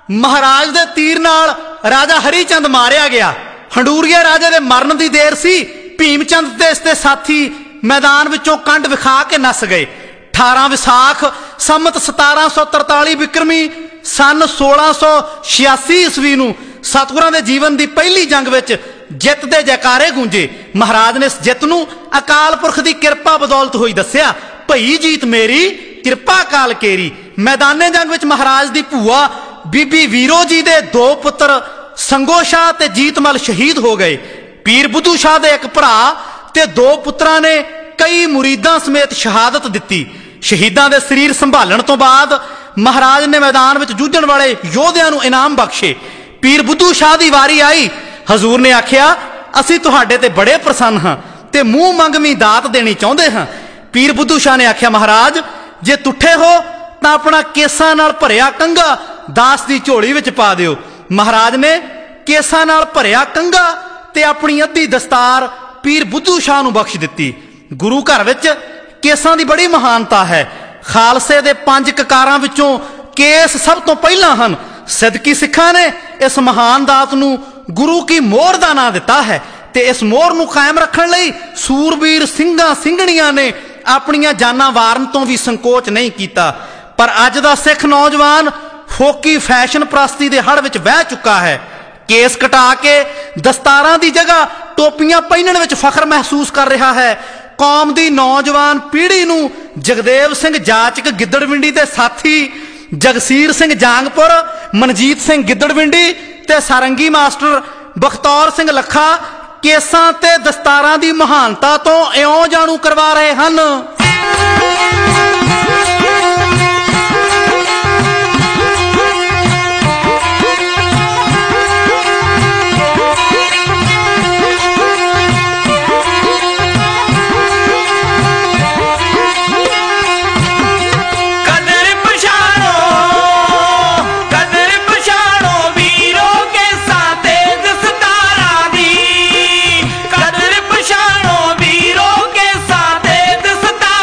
महाराज दे तीर नाल राजा हरीचंद मारिया गया। हंडूरिया राजे दे मरन दी देर सी। भीमचंद ते इसके साथी मैदान विचों कंड विखा के नस गए। 18 विसाख संमत 1743 विक्रमी सन 1686 ईस्वी नूं सतगुरां दे जीवन की पहली जंग विच जित दे जयकारे गूंजे। महाराज ने इस जित नूं अकाल पुरख की किरपा बदौलत होई दस्सिया। भई जीत मेरी किरपा काल केरी। मैदाने जंग विच महाराज की भूआ बीबी वीरो जी दे 2 पुत्र संगो शाह ते जीतमल शहीद हो गए। पीर बुद्धू शाह दे एक भरा ते 2 पुत्रां ने कई मुरीदां समेत शहादत दिती। शहीदां दे शरीर संभालण तो बाद महाराज ने मैदान विच जूझण वाले योधियां नूं इनाम बख्शे। पीर बुद्धू शाह की वारी आई। हजूर ने आख्या असीं तुहाडे ते बड़े प्रसन्न हाँ ते मूँह मंगवी दात देनी चाहुंदे हाँ। पीर बुद्धू शाह ने आख्या महाराज जे तुठे हो तां अपना केसां नाल भरिया कंघा दास की झोली विच पा दिओ। महाराज ने केसां नाल भरिया कंघा ते अपनी अद्धी दस्तार पीर बुद्धू शाह नूं बख्श दिती। गुरु घर विच केसां दी बड़ी महानता है। खालसे दे 5 ककारां विचों केस सब तो पहला हन। सिदकी सिखां ने इस महान दात नूं गुरु की मोहर दा नां दिता है ते इस मोहर नूं कायम रखण लई सूरबीर ਸਿੰਘਾਂ ਸਿੰਘਣੀਆਂ ने अपनियां जानां वारन तो भी संकोच नहीं कीता। पर अज दा सिख नौजवान फोकी फैशन प्रस्ती दे हड़ विच बह चुका है। केस कटा के दस्तारां दी जगह टोपियां पहनण विच फखर महसूस कर रहा है। कौम दी नौजवान पीढ़ी नूं जगदेव सिंह जाचक गिद्दड़विंडी दे साथी जगसीर सिंह जांगपुर, मनजीत सिंह गिद्दड़विंडी ते सारंगी मास्टर बखतौर सिंह लखा केसां ते दस्तारां दी महानता तो इउं जाणू करवा रहे हन। कदर पछाणो वीरो के साथे दस्तारा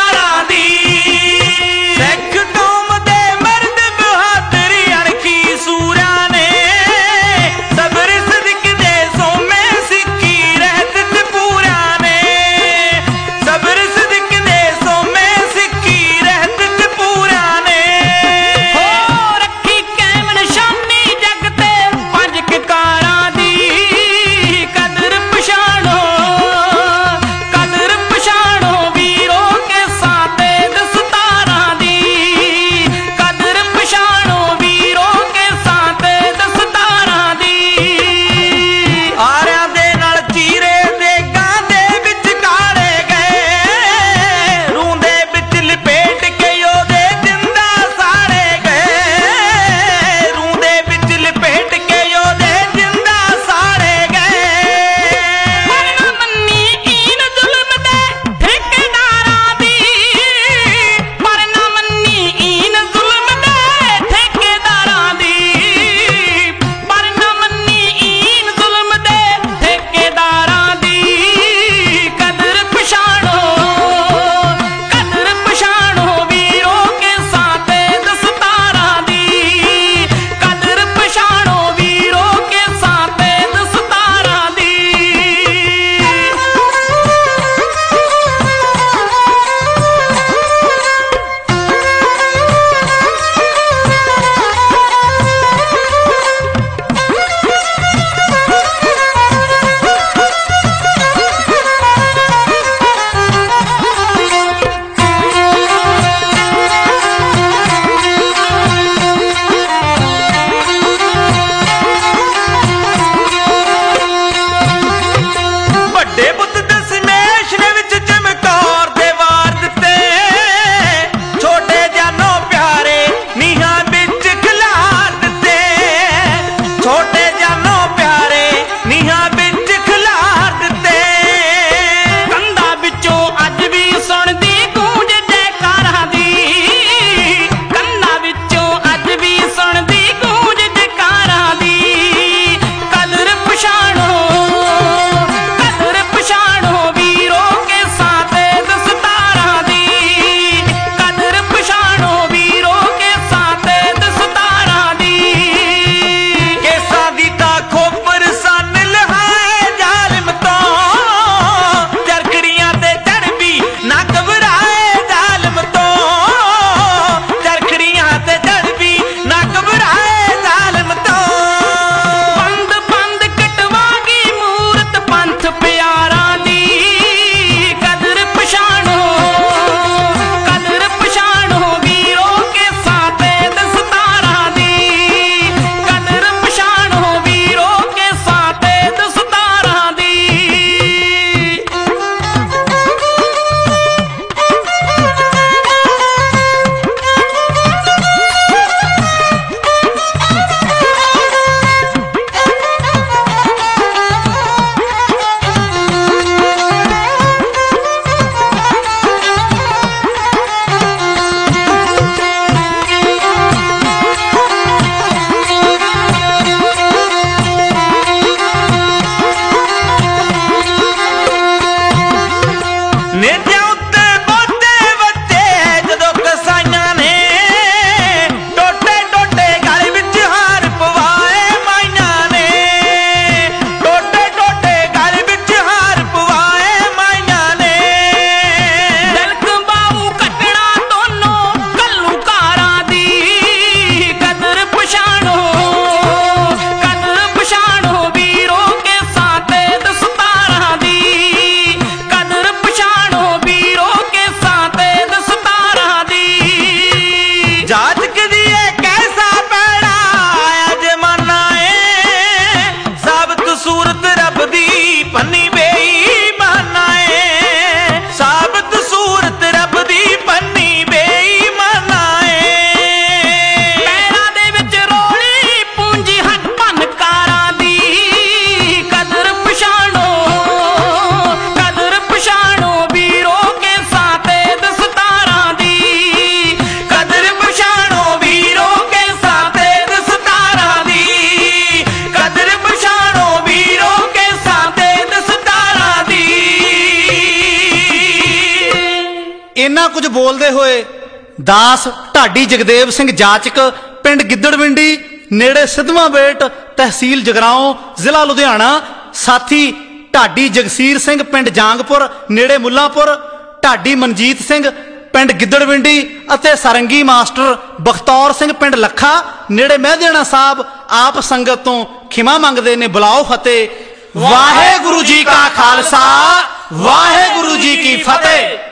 ਇੰਨਾ ਕੁਝ ਬੋਲਦੇ ਹੋਏ ਦਾਸ ਢਾਡੀ ਜਗਦੇਵ ਸਿੰਘ ਜਾਚਕ ਪਿੰਡ ਗਿੱਦੜਵਿੰਡੀ ਨੇੜੇ ਸਿੱਧਵਾਂ ਬੇਟ ਤਹਿਸੀਲ ਜਗਰਾਓਂ ਜ਼ਿਲ੍ਹਾ ਲੁਧਿਆਣਾ, ਸਾਥੀ ਢਾਡੀ ਜਗਸੀਰ ਸਿੰਘ ਪਿੰਡ ਜਾਂਗਪੁਰ ਨੇੜੇ ਮੁੱਲਾਂਪੁਰ, ਢਾਡੀ ਮਨਜੀਤ ਸਿੰਘ ਪਿੰਡ ਗਿੱਦੜਵਿੰਡੀ ਅਤੇ ਸਾਰੰਗੀ ਮਾਸਟਰ ਬਖਤੌਰ ਸਿੰਘ ਪਿੰਡ ਲੱਖਾ ਨੇੜੇ ਮਹਿਦੇਣਾ ਸਾਹਿਬ ਆਪ ਸੰਗਤ ਤੋਂ ਖਿਮਾ ਮੰਗਦੇ ਨੇ। ਬੁਲਾਓ ਫਤਿਹ। ਵਾਹਿਗੁਰੂ ਜੀ ਕਾ ਖਾਲਸਾ, ਵਾਹਿਗੁਰੂ ਜੀ ਕੀ ਫਤਿਹ।